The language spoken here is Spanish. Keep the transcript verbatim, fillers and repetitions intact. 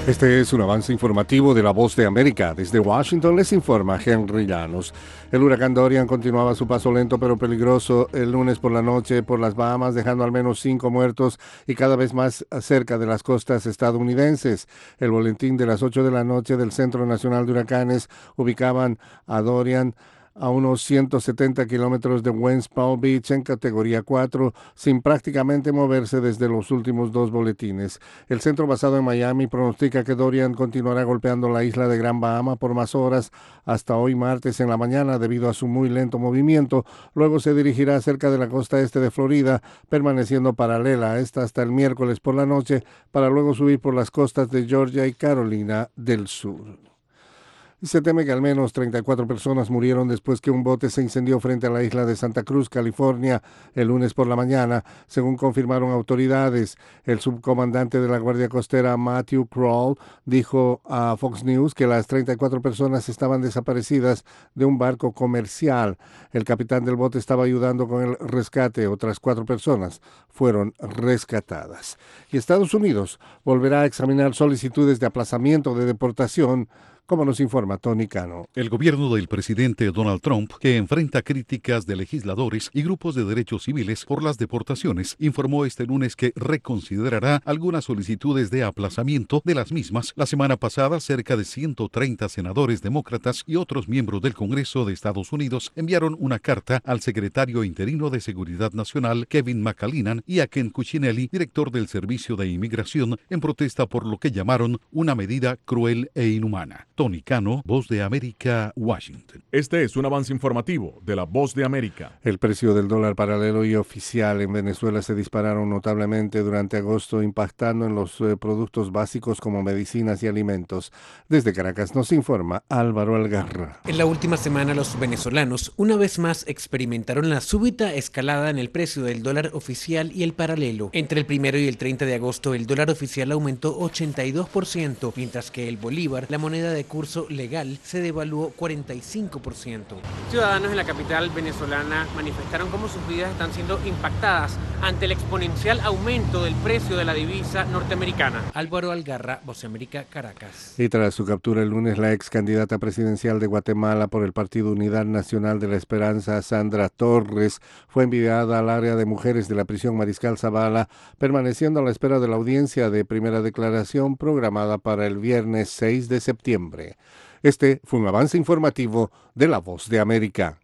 Este es un avance informativo de La Voz de América. Desde Washington les informa Henry Llanos. El huracán Dorian continuaba su paso lento pero peligroso el lunes por la noche por las Bahamas, dejando al menos cinco muertos y cada vez más cerca de las costas estadounidenses. El boletín de las ocho de la noche del Centro Nacional de Huracanes ubicaban a Dorian a unos ciento setenta kilómetros de West Palm Beach en categoría cuatro, sin prácticamente moverse desde los últimos dos boletines. El centro basado en Miami pronostica que Dorian continuará golpeando la isla de Gran Bahama por más horas hasta hoy martes en la mañana debido a su muy lento movimiento. Luego se dirigirá cerca de la costa este de Florida, permaneciendo paralela a esta hasta el miércoles por la noche, para luego subir por las costas de Georgia y Carolina del Sur. Se teme que al menos treinta y cuatro personas murieron después que un bote se incendió frente a la isla de Santa Cruz, California, el lunes por la mañana, según confirmaron autoridades. El subcomandante de la Guardia Costera, Matthew Kroll, dijo a Fox News que las treinta y cuatro personas estaban desaparecidas de un barco comercial. El capitán del bote estaba ayudando con el rescate. Otras cuatro personas fueron rescatadas. Y Estados Unidos volverá a examinar solicitudes de aplazamiento de deportación, como nos informa Tony Cano. El gobierno del presidente Donald Trump, que enfrenta críticas de legisladores y grupos de derechos civiles por las deportaciones, informó este lunes que reconsiderará algunas solicitudes de aplazamiento de las mismas. La semana pasada, cerca de ciento treinta senadores demócratas y otros miembros del Congreso de Estados Unidos enviaron una carta al secretario interino de Seguridad Nacional, Kevin McAleenan, y a Ken Cuccinelli, director del Servicio de Inmigración, en protesta por lo que llamaron una medida cruel e inhumana. Tony Cano, Voz de América, Washington. Este es un avance informativo de La Voz de América. El precio del dólar paralelo y oficial en Venezuela se dispararon notablemente durante agosto, impactando en los eh, productos básicos como medicinas y alimentos. Desde Caracas nos informa Álvaro Algarra. En la última semana los venezolanos una vez más experimentaron la súbita escalada en el precio del dólar oficial y el paralelo. Entre el primero y el treinta de agosto el dólar oficial aumentó ochenta y dos por ciento, mientras que el bolívar, la moneda de curso legal, se devaluó cuarenta y cinco por ciento. Ciudadanos en la capital venezolana manifestaron cómo sus vidas están siendo impactadas ante el exponencial aumento del precio de la divisa norteamericana. Álvaro Algarra, Voz de América, Caracas. Y tras su captura el lunes, la ex candidata presidencial de Guatemala por el Partido Unidad Nacional de la Esperanza, Sandra Torres, fue enviada al área de mujeres de la prisión Mariscal Zavala, permaneciendo a la espera de la audiencia de primera declaración programada para el viernes seis de septiembre. Este fue un avance informativo de La Voz de América.